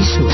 Sur.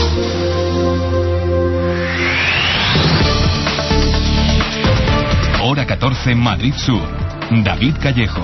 Hora 14, Madrid Sur. David Callejo.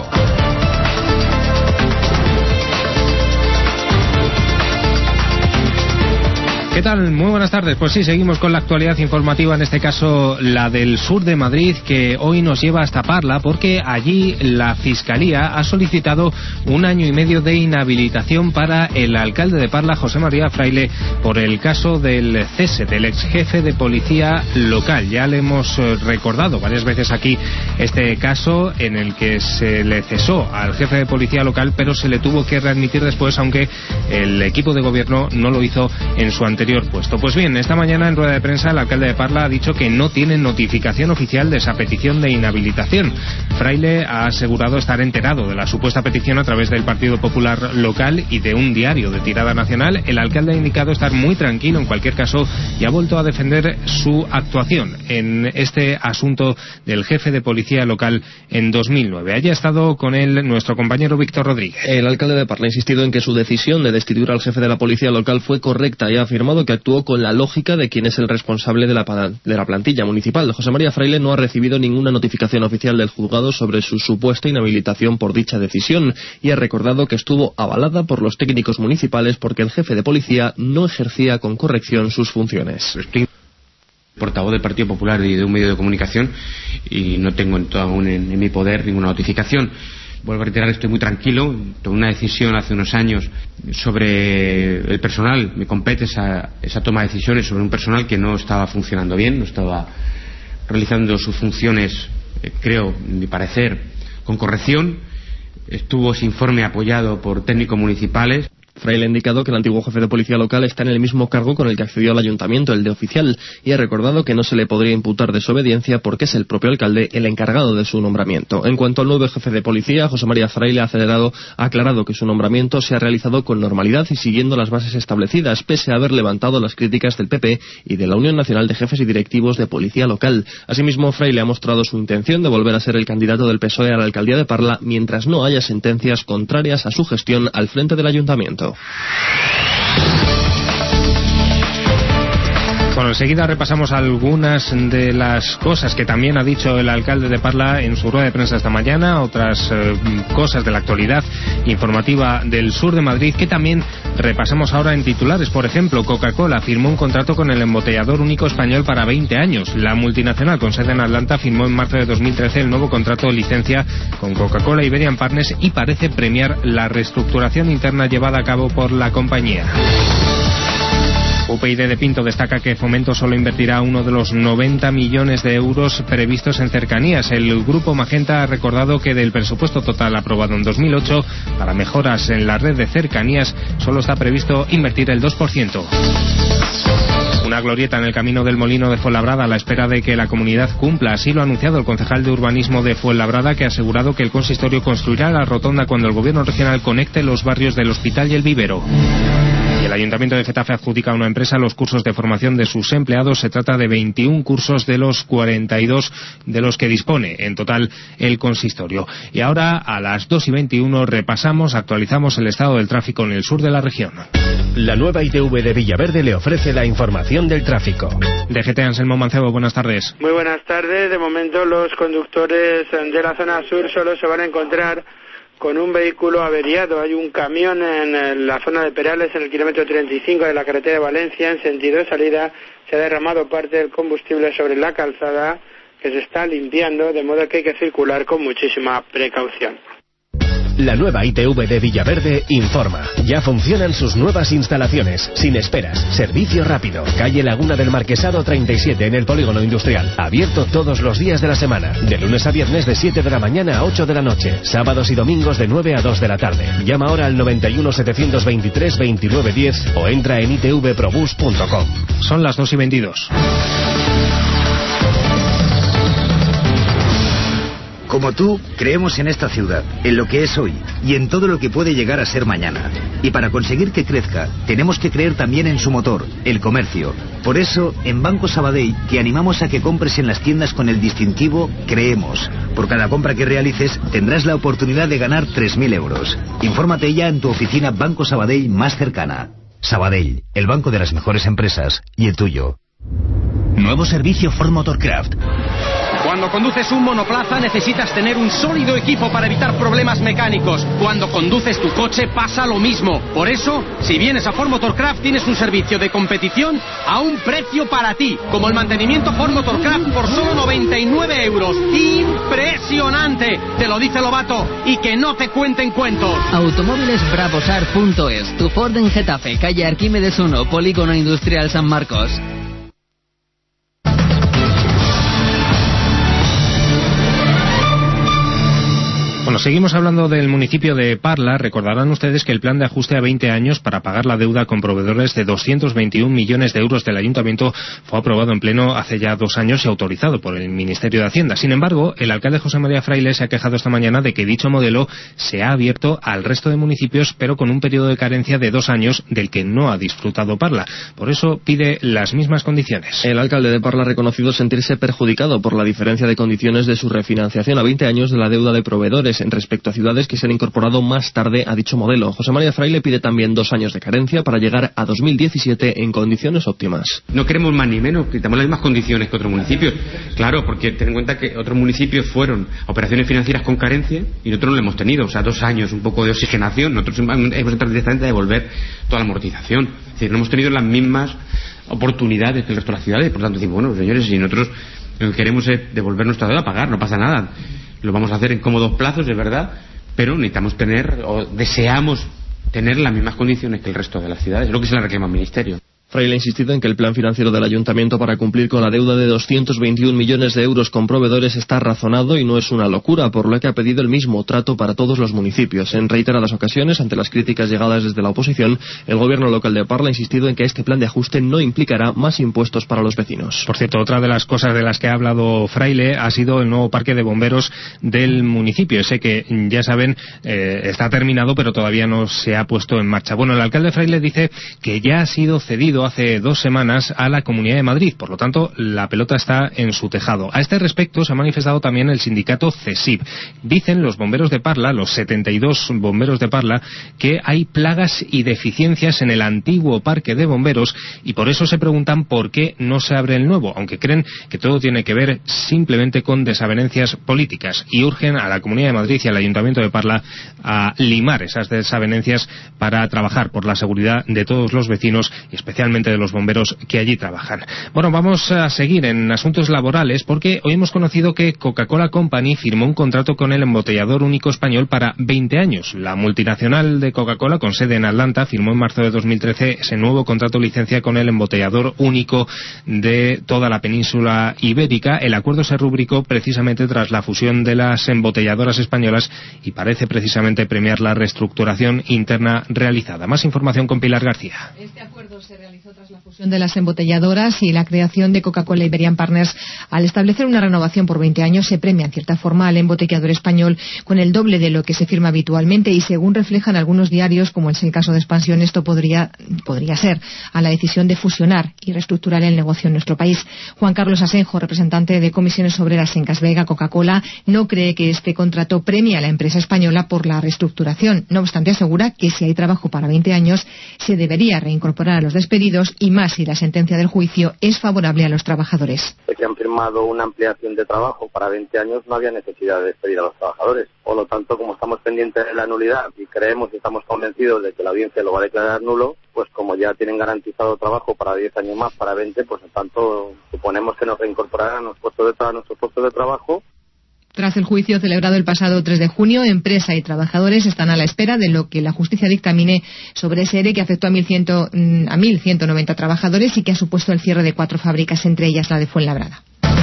¿Qué tal? Muy buenas tardes. Pues sí, seguimos con la actualidad informativa, en este caso la del sur de Madrid, que hoy nos lleva hasta Parla, porque allí la Fiscalía ha solicitado 1 año y medio de inhabilitación para el alcalde de Parla, José María Fraile, por el caso del cese del ex jefe de policía local. Ya le hemos recordado varias veces aquí este caso en el que se le cesó al jefe de policía local, pero se le tuvo que readmitir después, aunque el equipo de gobierno no lo hizo en su anterior puesto. Pues bien, esta mañana en rueda de prensa el alcalde de Parla ha dicho que no tiene notificación oficial de esa petición de inhabilitación. Fraile ha asegurado estar enterado de la supuesta petición a través del Partido Popular local y de un diario de tirada nacional. El alcalde ha indicado estar muy tranquilo en cualquier caso y ha vuelto a defender su actuación en este asunto del jefe de policía local en 2009. Allí ha estado con él nuestro compañero Víctor Rodríguez. El alcalde de Parla ha insistido en que su decisión de destituir al jefe de la policía local fue correcta y ha afirmado que actuó con la lógica de quien es el responsable de la plantilla municipal. José María Fraile no ha recibido ninguna notificación oficial del juzgado sobre su supuesta inhabilitación por dicha decisión y ha recordado que estuvo avalada por los técnicos municipales porque el jefe de policía no ejercía con corrección sus funciones. Portavoz del Partido Popular y de un medio de comunicación y no tengo aún en mi poder ninguna notificación. Vuelvo a reiterar, estoy muy tranquilo. Tomé una decisión hace unos años sobre el personal. Me compete esa toma de decisiones sobre un personal que no estaba funcionando bien, no estaba realizando sus funciones, creo, en mi parecer, con corrección. Estuvo ese informe apoyado por técnicos municipales. Fraile ha indicado que el antiguo jefe de policía local está en el mismo cargo con el que accedió al ayuntamiento, el de oficial, y ha recordado que no se le podría imputar desobediencia porque es el propio alcalde el encargado de su nombramiento. En cuanto al nuevo jefe de policía, José María Fraile ha aclarado que su nombramiento se ha realizado con normalidad y siguiendo las bases establecidas, pese a haber levantado las críticas del PP y de la Unión Nacional de Jefes y Directivos de Policía Local. Asimismo, Fraile ha mostrado su intención de volver a ser el candidato del PSOE a la alcaldía de Parla mientras no haya sentencias contrarias a su gestión al frente del ayuntamiento. Bueno, enseguida repasamos algunas de las cosas que también ha dicho el alcalde de Parla en su rueda de prensa esta mañana, otras cosas de la actualidad informativa del sur de Madrid que también repasamos ahora en titulares. Por ejemplo, Coca-Cola firmó un contrato con el embotellador único español para 20 años. La multinacional con sede en Atlanta firmó en marzo de 2013 el nuevo contrato de licencia con Coca-Cola Iberian Partners y parece premiar la reestructuración interna llevada a cabo por la compañía. UPyD de Pinto destaca que Fomento solo invertirá uno de los 90 millones de euros previstos en cercanías. El Grupo Magenta ha recordado que del presupuesto total aprobado en 2008 para mejoras en la red de cercanías solo está previsto invertir el 2%. Una glorieta en el camino del Molino de Fuenlabrada a la espera de que la comunidad cumpla. Así lo ha anunciado el concejal de urbanismo de Fuenlabrada, que ha asegurado que el consistorio construirá la rotonda cuando el gobierno regional conecte los barrios del Hospital y el Vivero. Y el Ayuntamiento de Getafe adjudica a una empresa los cursos de formación de sus empleados. Se trata de 21 cursos de los 42 de los que dispone en total el consistorio. Y ahora, a las 2:21, actualizamos el estado del tráfico en el sur de la región. La nueva ITV de Villaverde le ofrece la información del tráfico. DGT Anselmo Mancebo, buenas tardes. Muy buenas tardes. De momento los conductores de la zona sur solo se van a encontrar con un vehículo averiado. Hay un camión en la zona de Perales, en el kilómetro 35 de la carretera de Valencia, en sentido de salida. Se ha derramado parte del combustible sobre la calzada, que se está limpiando, de modo que hay que circular con muchísima precaución. La nueva ITV de Villaverde informa. Ya funcionan sus nuevas instalaciones, sin esperas. Servicio rápido. Calle Laguna del Marquesado 37 en el Polígono Industrial. Abierto todos los días de la semana. De lunes a viernes de 7 de la mañana a 8 de la noche. Sábados y domingos de 9 a 2 de la tarde. Llama ahora al 91 723 2910 o entra en itvprobus.com. Son las 2:22. Como tú, creemos en esta ciudad, en lo que es hoy y en todo lo que puede llegar a ser mañana. Y para conseguir que crezca, tenemos que creer también en su motor, el comercio. Por eso, en Banco Sabadell, te animamos a que compres en las tiendas con el distintivo Creemos. Por cada compra que realices, tendrás la oportunidad de ganar 3.000 euros. Infórmate ya en tu oficina Banco Sabadell más cercana. Sabadell, el banco de las mejores empresas y el tuyo. Nuevo servicio Ford Motorcraft. Cuando conduces un monoplaza necesitas tener un sólido equipo para evitar problemas mecánicos. Cuando conduces tu coche pasa lo mismo. Por eso, si vienes a Ford Motorcraft tienes un servicio de competición a un precio para ti, como el mantenimiento Ford Motorcraft por solo 99 euros. ¡Impresionante! Te lo dice Lobato, y que no te cuenten cuentos. Automóvilesbravosar.es, tu Ford en Getafe, calle Arquímedes 1, Polígono Industrial San Marcos. Bueno, seguimos hablando del municipio de Parla. Recordarán ustedes que el plan de ajuste a 20 años para pagar la deuda con proveedores de 221 millones de euros del Ayuntamiento fue aprobado en pleno hace ya 2 años y autorizado por el Ministerio de Hacienda. Sin embargo, el alcalde José María Fraile se ha quejado esta mañana de que dicho modelo se ha abierto al resto de municipios, pero con un periodo de carencia de 2 años del que no ha disfrutado Parla. Por eso pide las mismas condiciones. El alcalde de Parla ha reconocido sentirse perjudicado por la diferencia de condiciones de su refinanciación a 20 años de la deuda de proveedores en respecto a ciudades que se han incorporado más tarde a dicho modelo. José María Fraile pide también 2 años de carencia para llegar a 2017 en condiciones óptimas. No queremos más ni menos, quitamos las mismas condiciones que otros municipios. Claro, porque ten en cuenta que otros municipios fueron a operaciones financieras con carencia y nosotros no lo hemos tenido. O sea, 2 años, un poco de oxigenación. Nosotros hemos entrado directamente a devolver toda la amortización. Es decir, no hemos tenido las mismas oportunidades que el resto de las ciudades. Por tanto, decimos, bueno, señores, si nosotros lo que queremos es devolver nuestra deuda, pagar, no pasa nada. Lo vamos a hacer en cómodos plazos, es verdad, pero necesitamos tener, o deseamos tener las mismas condiciones que el resto de las ciudades. Es lo que se le reclama al Ministerio. Fraile ha insistido en que el plan financiero del Ayuntamiento para cumplir con la deuda de 221 millones de euros con proveedores está razonado y no es una locura, por lo que ha pedido el mismo trato para todos los municipios. En reiteradas ocasiones, ante las críticas llegadas desde la oposición, el gobierno local de Parla ha insistido en que este plan de ajuste no implicará más impuestos para los vecinos. Por cierto, otra de las cosas de las que ha hablado Fraile ha sido el nuevo parque de bomberos del municipio. Ese que, ya saben, está terminado, pero todavía no se ha puesto en marcha. Bueno, el alcalde Fraile dice que ya ha sido cedido hace 2 semanas a la Comunidad de Madrid, por lo tanto la pelota está en su tejado. A este respecto se ha manifestado también el sindicato CESIP. Dicen los bomberos de Parla, los 72 bomberos de Parla, que hay plagas y deficiencias en el antiguo parque de bomberos y por eso se preguntan por qué no se abre el nuevo, aunque creen que todo tiene que ver simplemente con desavenencias políticas y urgen a la Comunidad de Madrid y al Ayuntamiento de Parla a limar esas desavenencias para trabajar por la seguridad de todos los vecinos y especialmente de los bomberos que allí trabajan. Bueno, vamos a seguir en asuntos laborales porque hoy hemos conocido que Coca-Cola Company firmó un contrato con el embotellador único español para 20 años. La multinacional de Coca-Cola, con sede en Atlanta, firmó en marzo de 2013 ese nuevo contrato licencia con el embotellador único de toda la península ibérica. El acuerdo se rubricó precisamente tras la fusión de las embotelladoras españolas y parece precisamente premiar la reestructuración interna realizada. Más información con Pilar García. Este acuerdo se realizó tras la fusión de las embotelladoras y la creación de Coca-Cola Iberian Partners. Al establecer una renovación por 20 años se premia en cierta forma al embotellador español con el doble de lo que se firma habitualmente y según reflejan algunos diarios, como es el caso de Expansión, esto podría ser a la decisión de fusionar y reestructurar el negocio en nuestro país. Juan Carlos Asenjo, representante de Comisiones Obreras en Casvega, Coca-Cola, no cree que este contrato premie a la empresa española por la reestructuración. No obstante, asegura que si hay trabajo para 20 años se debería reincorporar a los despedidos y más si la sentencia del juicio es favorable a los trabajadores. De que han firmado una ampliación de trabajo para 20 años no había necesidad de despedir a los trabajadores. Por lo tanto, como estamos pendientes de la nulidad y creemos y estamos convencidos de que la audiencia lo va a declarar nulo, pues como ya tienen garantizado trabajo para 10 años más, para 20, pues en tanto suponemos que nos reincorporarán a nuestros puestos de trabajo. Tras el juicio celebrado el pasado 3 de junio, empresa y trabajadores están a la espera de lo que la justicia dictamine sobre ese ERE que afectó a 1.190 trabajadores y que ha supuesto el cierre de 4 fábricas, entre ellas la de Fuenlabrada.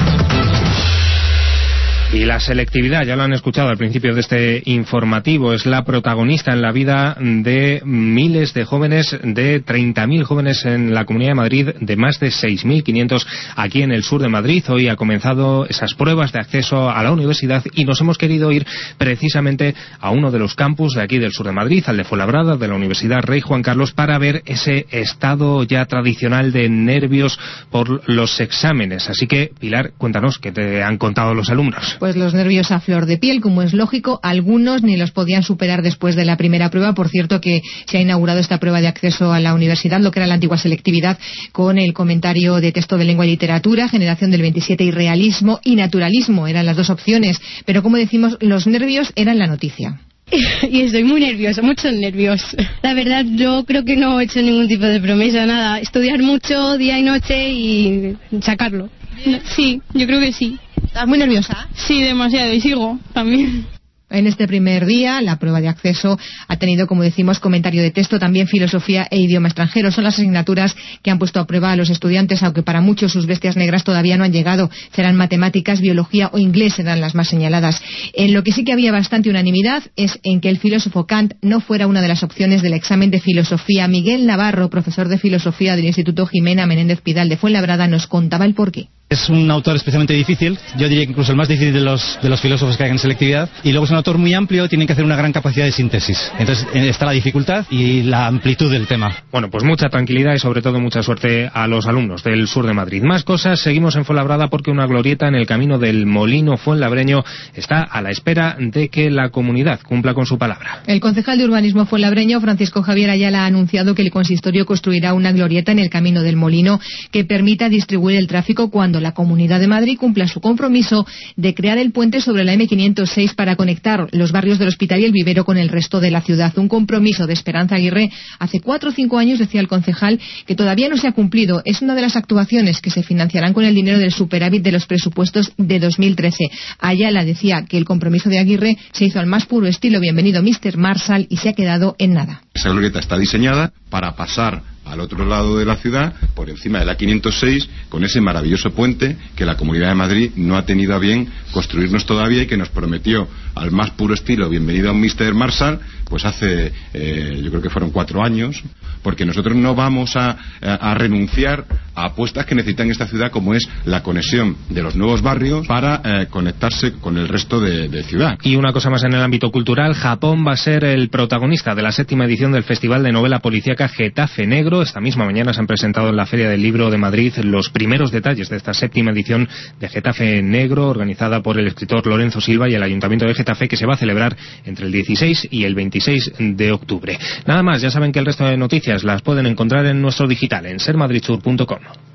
Y la selectividad, ya lo han escuchado al principio de este informativo, es la protagonista en la vida de miles de jóvenes, de 30.000 jóvenes en la Comunidad de Madrid, de más de 6.500 aquí en el sur de Madrid. Hoy ha comenzado esas pruebas de acceso a la universidad y nos hemos querido ir precisamente a uno de los campus de aquí del sur de Madrid, al de Fuenlabrada, de la Universidad Rey Juan Carlos, para ver ese estado ya tradicional de nervios por los exámenes. Así que, Pilar, cuéntanos qué te han contado los alumnos. Pues los nervios a flor de piel, como es lógico, algunos ni los podían superar después de la primera prueba. Por cierto, que se ha inaugurado esta prueba de acceso a la universidad, lo que era la antigua selectividad, con el comentario de texto de lengua y literatura, generación del 27 y realismo y naturalismo. Eran las dos opciones, pero como decimos, los nervios eran la noticia. Y estoy muy nerviosa, muchos nervios. La verdad, yo creo que no he hecho ningún tipo de promesa, nada. Estudiar mucho, día y noche y sacarlo. Sí, yo creo que sí. ¿Estás muy nerviosa? Sí, demasiado, y sigo también. En este primer día, la prueba de acceso ha tenido, como decimos, comentario de texto, también filosofía e idioma extranjero. Son las asignaturas que han puesto a prueba a los estudiantes, aunque para muchos sus bestias negras todavía no han llegado. Serán matemáticas, biología o inglés, serán las más señaladas. En lo que sí que había bastante unanimidad es en que el filósofo Kant no fuera una de las opciones del examen de filosofía. Miguel Navarro, profesor de filosofía del Instituto Jimena Menéndez Pidal de Fuenlabrada, nos contaba el porqué. Es un autor especialmente difícil, yo diría que incluso el más difícil de los filósofos que hay en selectividad, y luego es un autor muy amplio, tiene que hacer una gran capacidad de síntesis. Entonces está la dificultad y la amplitud del tema. Bueno, pues mucha tranquilidad y sobre todo mucha suerte a los alumnos del sur de Madrid. Más cosas, seguimos en Fuenlabrada porque una glorieta en el camino del Molino fuenlabreño está a la espera de que la comunidad cumpla con su palabra. El concejal de urbanismo fuenlabreño, Francisco Javier Ayala, ha anunciado que el consistorio construirá una glorieta en el camino del Molino que permita distribuir el tráfico cuando la Comunidad de Madrid cumpla su compromiso de crear el puente sobre la M506 para conectar los barrios del Hospital y el Vivero con el resto de la ciudad. Un compromiso de Esperanza Aguirre hace 4 o 5 años, decía el concejal, que todavía no se ha cumplido. Es una de las actuaciones que se financiarán con el dinero del superávit de los presupuestos de 2013. Ayala decía que el compromiso de Aguirre se hizo al más puro estilo Bienvenido Mr. Marshall y se ha quedado en nada. Esa glorieta está diseñada para pasar al otro lado de la ciudad, por encima de la 506, con ese maravilloso puente que la Comunidad de Madrid no ha tenido a bien construirnos todavía y que nos prometió al más puro estilo Bienvenido a Mr. Marshall, pues hace, yo creo que fueron 4 años, porque nosotros no vamos a renunciar a apuestas que necesitan esta ciudad, como es la conexión de los nuevos barrios para conectarse con el resto de ciudad. Y una cosa más en el ámbito cultural, Japón va a ser el protagonista de la 7ª edición del Festival de Novela Policíaca Getafe Negro. Esta misma mañana se han presentado en la Feria del Libro de Madrid los primeros detalles de esta 7ª edición de Getafe Negro, organizada por el escritor Lorenzo Silva y el Ayuntamiento de Getafe, que se va a celebrar entre el 16 y el 26 de octubre. Nada más, ya saben que el resto de noticias las pueden encontrar en nuestro digital, en sermadridsur.com.